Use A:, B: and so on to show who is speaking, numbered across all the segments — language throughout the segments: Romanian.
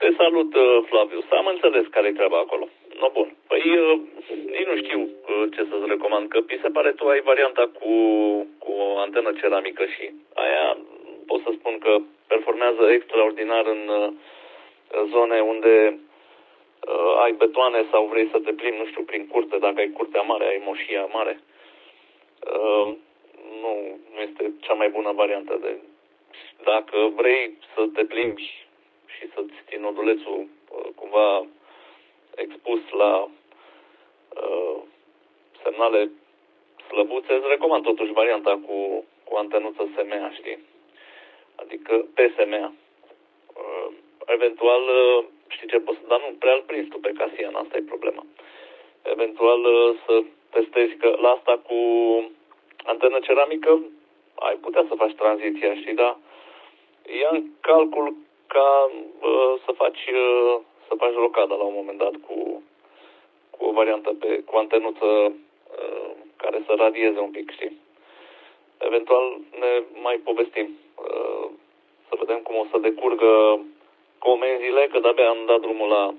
A: Te salut, Flavius. Am înțeles care e treaba acolo. No, bun. Păi, nici nu știu ce să-ți recomand, că mi se pare tu ai varianta cu o antenă ceramică și aia pot să spun că performează extraordinar în zone unde ai betoane sau vrei să te plimbi, nu știu, prin curte, dacă ai curtea mare, ai moșia mare. Nu este cea mai bună variantă. Dacă vrei să te plimbi și să-ți ții nodulețul cumva expus la semnale slăbuțe, îți recomand totuși varianta cu antenuță SMA, știi? Adică pe SMA. Eventual, știi ce poți, dar nu prea îl prinzi tu pe Cassian, asta e problema. Eventual să testezi, că la asta cu antenă ceramică ai putea să faci tranziția, știi, dar ia în calcul ca să faci rocada la un moment dat cu o variantă cu antenuță care să radieze un pic, știi? Eventual ne mai povestim. Să vedem cum o să decurgă comenzile, că de-abia am dat drumul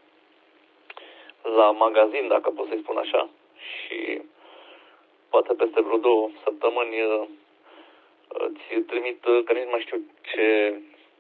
A: la magazin, dacă pot să-i spun așa. Și poate peste vreo 2 săptămâni îți trimit, că nici mai știu ce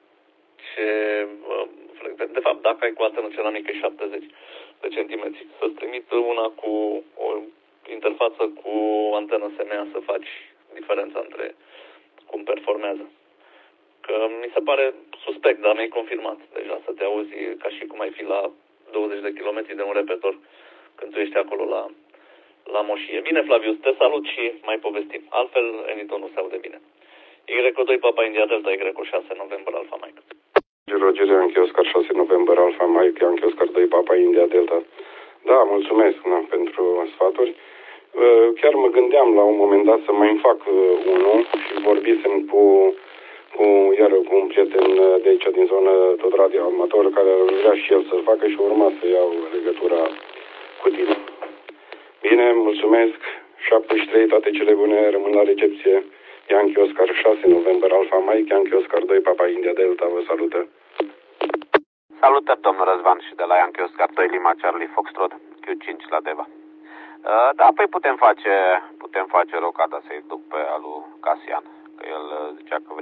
A: de fapt, dacă ai cu antenă ceramică 70 de centimetri, să-ți trimit una cu o interfață cu antenă SMA să faci diferența între cum performează. Că mi se pare suspect, dar mi-ai confirmat deja să te auzi ca și cum ai fi la 20 de kilometri de un repetor când tu ești acolo la moșie. Bine, Flavius, te salut și mai povestim. Altfel, Eniton nu se aude bine. Y2 Papa India Delta, Y6 November Alpha Mike.
B: Roger Yankee Oscar 6 November Alpha Mike, Yankee Oscar 2 Papa India Delta. Da, mulțumesc pentru sfaturi. Chiar mă gândeam la un moment dat să mai fac unul și vorbisem cu un prieten de aici din zonă, tot radioamator, care vrea și el să-l facă și urma să iau legătura cu tine. Bine, mulțumesc. 73, toate cele bune, rămân la recepție. Yankee Oscar 6 November Alpha Mike, Yankee Oscar 2 Papa India Delta, vă salută.
C: Salutări, domnul Răzvan, și de la Yankee Oscar 2 Lima Charlie Foxtrot, Q5 la Deva. Da, păi putem face rocada să-i duc pe alu Cassian, că el zicea că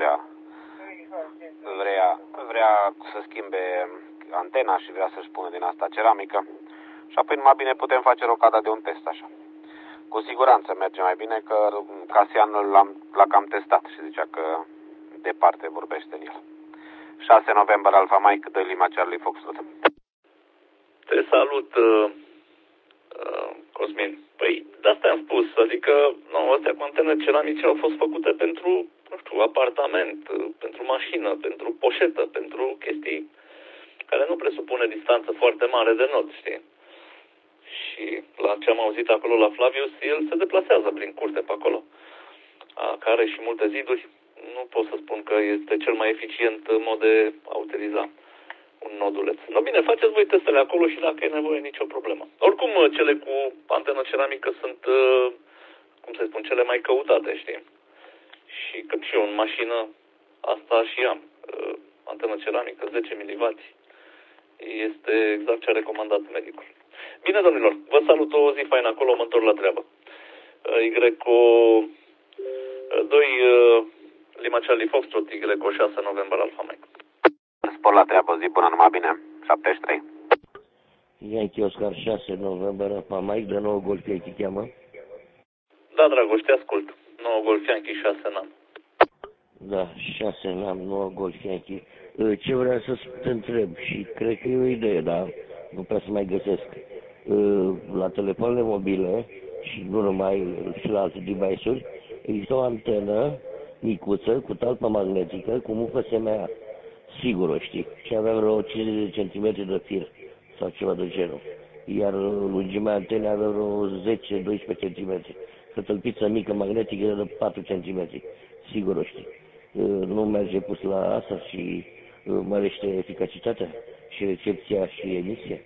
C: vrea să schimbe antena și vrea să-și pună din asta ceramică. Și apoi numai bine putem face rocada de un test așa. Cu siguranță merge mai bine, că Cassian l-a cam testat și zicea că departe vorbește în el. 6 November Alpha Mike, 2 Lima Charlie Foxtrot.
A: Te salut, Cosmin. Păi, de asta am spus, adică, astea cu antene ceramice au fost făcute pentru, nu știu, apartament, pentru mașină, pentru poșetă, pentru chestii care nu presupune distanță foarte mare de nod, știi? Și la ce am auzit acolo la Flavius, el se deplasează prin curte pe acolo, care are și multe ziduri. Nu pot să spun că este cel mai eficient mod de a utiliza un noduleț. No bine, faceți voi testele acolo și dacă e nevoie, nicio problemă. Oricum, cele cu antenă ceramică sunt, cum să spun, cele mai căutate, știi? Și când și eu în mașină, asta și am. Antenă ceramică, 10 mW. Este exact ce a recomandat medicul. Bine, domnilor, vă salut, o zi faină acolo, mă întorc la treabă. Y2 Lima Charlie Foxtrot, Y6 November Alpha Mike.
C: Spor la treabă, zi bună, numai bine. 73.
D: Yankee Oscar 6 November Alpha Mike, de nou Golf Yankee cheamă.
A: Da, Dragoș, te ascult. 9 Golf Yankee, 6 NAM.
D: Da, 6 NAM, 9 Golf Yankee. Ce vreau să te întreb, și cred că e o idee, dar nu prea să mai găsesc. La telefoanele mobile și nu numai, și la alte device-uri, există o antenă micuță cu talpă magnetică cu mufă SMA. Sigur o știi. Și avea vreo 50 de centimetri de fir sau ceva de genul. Iar lungimea antenei avea vreo 10-12 centimetri. Că tălpiță mică magnetică de 4 centimetri. Sigur o știi. Nu merge pus la asta și mărește eficacitatea și recepția și emisia?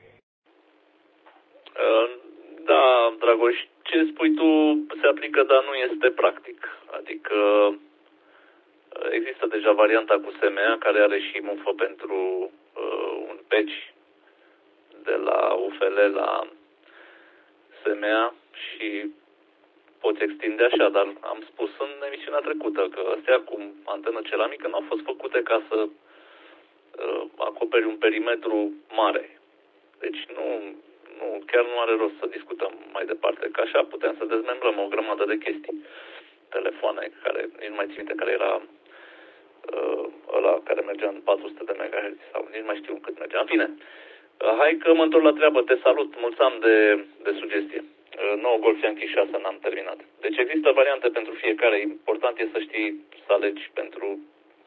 A: Da, Dragoș, ce spui tu se aplică, dar nu este practic. Adică există deja varianta cu SMA care are și mufă pentru peci de la UFL la SMA și poți extinde așa, dar am spus în emisiunea trecută că astea cu antenă ceramică nu au fost făcute ca să acoperi un perimetru mare. Deci chiar nu are rost să discutăm mai departe, că așa putem să dezmembrăm o grămadă de chestii. Telefoane care, nici nu mai țin minte care era ăla care mergea în 400 de MHz sau nici mai știu cât mergea. În fine, hai că mă întorc la treabă, te salut, mulțumim de sugestie. 9 Golf Yankee 6 n-am terminat. Deci există variante pentru fiecare, important e să știi să alegi pentru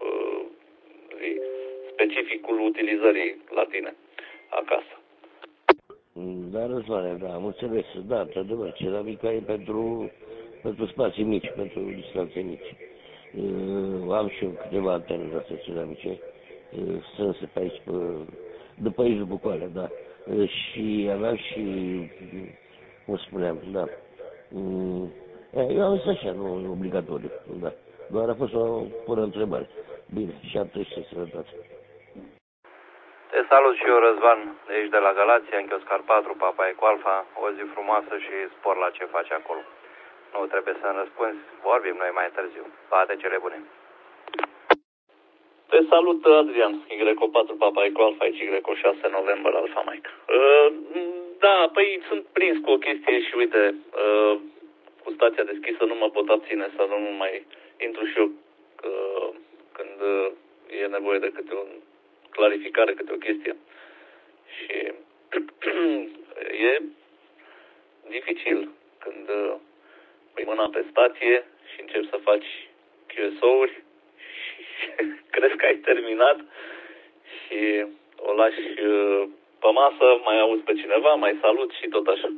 A: specificul utilizării la tine acasă.
D: Da, Răzvane, da, am înțeles, da, într-adevăr, ceramica e pentru spații mici, pentru distanțe mici. Am și eu câteva antene de astea ceramice, strânse pe aici, după aici, Bucoalea, da. Și aveam și, cum spuneam, da. Eu am zis așa, nu e obligatoriu, da. Doar a fost o pură întrebare. Bine, și atunci ce sănătate.
E: Te salut și eu, Răzvan, de aici de la Galația, în Oscar 4, Papa Eco Alfa, o zi frumoasă și spor la ce faci acolo. Nu trebuie să-mi răspunzi, vorbim noi mai târziu. Toate cele bune.
A: Te salut, Adrian, Y4, Papa Eco Alfa, Y6, November, Alfa Mike. Da, păi sunt prins cu o chestie și uite, cu stația deschisă nu mă pot abține să nu mai intru și eu când e nevoie de câte o clarificare, câte o chestie. Și e dificil când pui mâna pe stație și începi să faci QSO-uri și crezi că ai terminat și o lași pe masă, mai auzi pe cineva, mai salut și tot așa.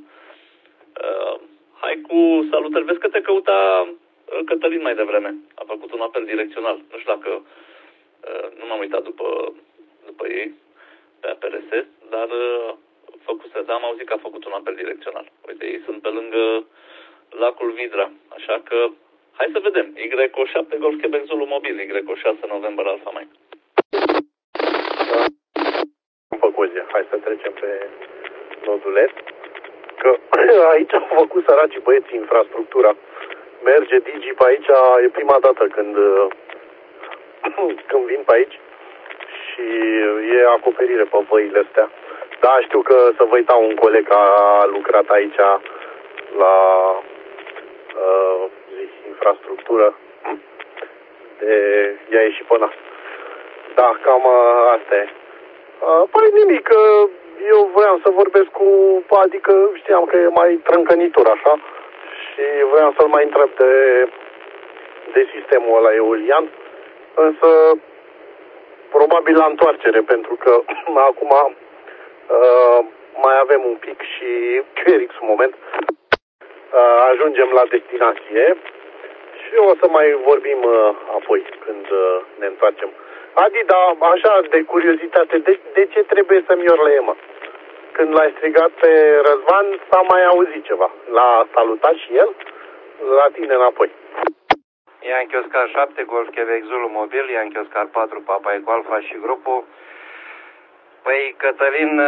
A: Hai cu salutări. Vezi că te căuta Cătălin mai devreme. A făcut un apel direcțional. Nu știu dacă nu m-am uitat după ei pe APRS, dar am auzit că a făcut un apel direcțional. Uite, ei sunt pe lângă lacul Vidra, așa că hai să vedem. Y7 Golf Quebec Zulu mobil, Y6 November Alfa Mike.
F: Am făcut zi. Hai să trecem pe nodulet. Că aici au făcut săracii băieți infrastructura. Merge Digi pe aici, e prima dată când vin pe aici și e acoperire pe văile astea. Da, știu că să vă uita un coleg a lucrat aici la infrastructură. I-a ieșit pe nas. Da, cam asta e. Păi nimic, eu voiam să vorbesc adică știam că e mai trâncănitor așa și voiam să-l mai întreb de sistemul ăla eolian, însă probabil la întoarcere, pentru că acum mai avem un pic și QRX un moment. Ajungem la destinație și o să mai vorbim apoi când ne întoarcem. Adi, dar așa de curiozitate, de ce trebuie să-mi iorleie, mă? Când l-ai strigat pe Răzvan, s-a mai auzit ceva. L-a salutat și el? La tine înapoi.
E: Yankee Oscar 7, Golf Quebec Zulu mobil, Yankee Oscar 4, Papa Eco Alfa și grupul. Păi, Cătălin,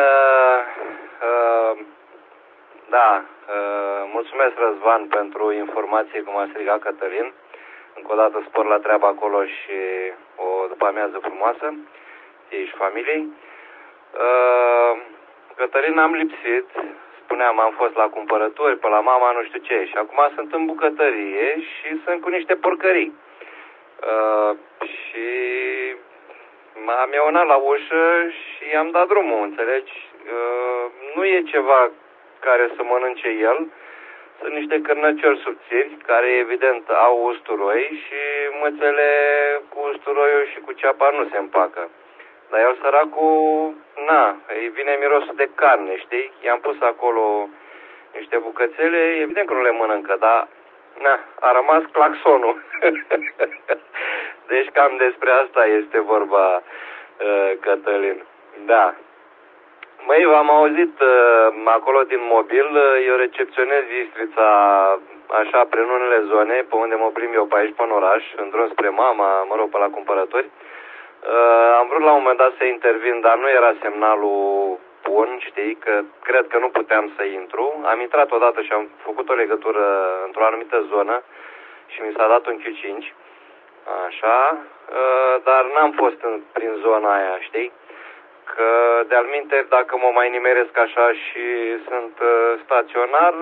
E: mulțumesc, Răzvan, pentru informații, cum a strigat Cătălin. Încă o dată spor la treabă acolo și o după-amiază frumoasă, ei și familiei. Cătălin, am lipsit, spuneam, am fost la cumpărături, pe la mama, nu știu ce, și acum sunt în bucătărie și sunt cu niște porcării. Și m-am ionat la ușă și i-am dat drumul, înțelegi? Nu e ceva care să mănânce el. Sunt niște cârnăciori subțiri care evident au usturoi și mățele cu usturoiul și cu ceapa nu se împacă. Dar el săracul, îi vine mirosul de carne, știi? I-am pus acolo niște bucățele, evident că nu le mănâncă, dar a rămas claxonul. Deci cam despre asta este vorba, Cătălin. Da. Măi, v-am auzit acolo din mobil, eu recepționez Istrița așa prin unele zone, pe unde mă plimb eu pe aici, pe în oraș, în drum spre mama, mă rog, pe la cumpărători. Am vrut la un moment dat să intervin, dar nu era semnalul bun, știi, că cred că nu puteam să intru. Am intrat odată și am făcut o legătură într-o anumită zonă și mi s-a dat un Q5, așa, dar n-am fost prin zona aia, știi? Că de-al minte, dacă mă mai nimeresc așa și sunt staționar,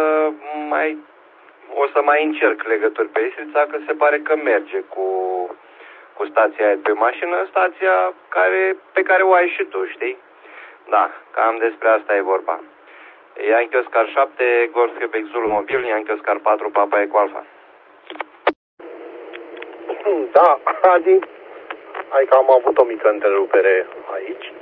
E: o să mai încerc legături pe Istrița, că se pare că merge cu stația aia pe mașină, stația pe care o ai și tu, știi? Da, cam despre asta e vorba. Yankee Oscar 7, Golf Quebec Zulu mobil, Yankee Oscar 4, Papa Eco Alpha.
F: Da, Adi, hai că am avut o mică întrerupere aici.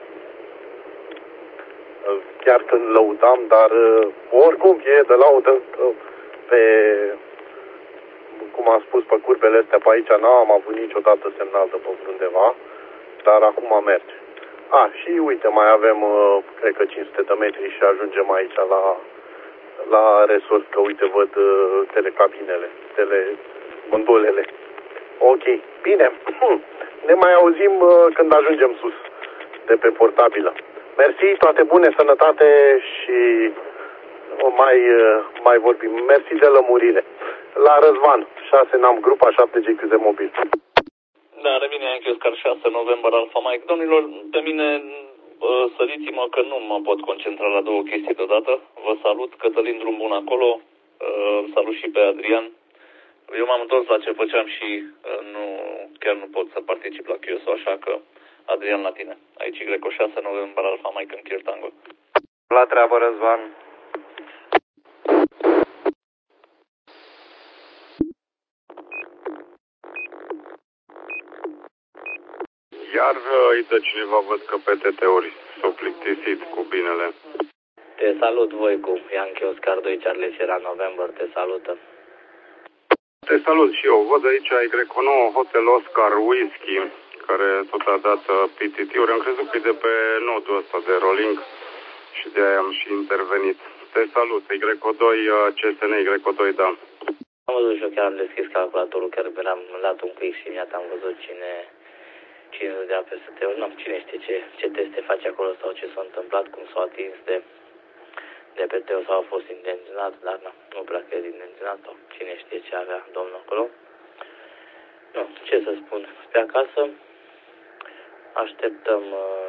F: Chiar când lăudam, dar oricum e de laudă pe, cum am spus, pe curbele astea pe aici n-am avut niciodată semnal de pe undeva, dar acum merge. Și uite, mai avem, cred că 500 de metri și ajungem aici la resort, că uite, văd telecabinele, gondolele. Ok, bine, ne mai auzim când ajungem sus, de pe portabilă. Mersi, toate bune, sănătate și mai vorbim. Mersi de lămurire. La Răzvan, 6 n-am grupa, 7 GQZ mobil.
A: Da, revine Yankee Oscar 6, November Alpha Mike. Domnilor, pe mine săriți-mă că nu mă pot concentra la două chestii deodată. Vă salut, Cătălin, drum bun acolo. Salut și pe Adrian. Eu m-am întors la ce făceam și chiar nu pot să particip la QSO, așa că Adrian la tine. Aici Greco 6, November Alpha Mike în Kier Tango.
E: La treabă, Răzvan.
B: Iar îi dă cineva, văd că pe TT-uri s-au plictisit cu binele.
G: Te salut, Voicu. Yankee Oscar 2, Charlie Sierra November, te salută.
B: Te salut și eu. Văd aici Greco 9, Hotel Oscar Whisky, care tot a dat PTT-uri. Am crezut că e de pe nodul ăsta de rolling și de aia am și intervenit. Te salut, Greco 2, CSN, Greco 2, da.
G: Am văzut și eu, chiar am deschis calculatorul, chiar mi-am dat un click și iată am văzut cine dădea pe ST-uri. Nu, cine știe ce teste face acolo sau ce s-a întâmplat, cum s-a atins de PT-ul sau a fost intenționat, dar nu prea cred intenționat sau cine știe ce avea domnul acolo. Nu, ce să spun, pe acasă așteptăm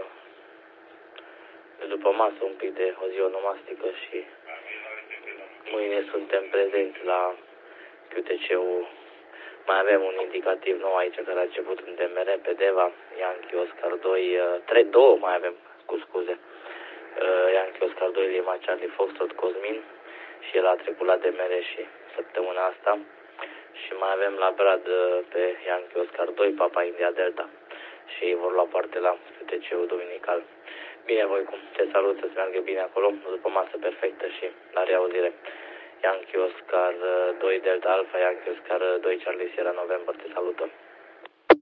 G: după masă un pic de o zi onomastică și mâine suntem prezenți la QTC-ul. Mai avem un indicativ nou aici care a început în DMR pe Deva, Yankee Oscar 2, 2 mai avem, cu scuze. Yankee Oscar 2, Lima Charlie Foxtrot Cosmin și el a trecut la DMR și săptămâna asta. Și mai avem la Brad pe Yankee Oscar 2, Papa India Delta și ei vor lua parte la QTC-ul dominical. Bine, voi cum te salut, să-ți meargă bine acolo, după masă perfectă și la reauzire. Yankee Oscar 2 Delta Alpha, Yankee Oscar 2 Charlie Sierra November, te salută.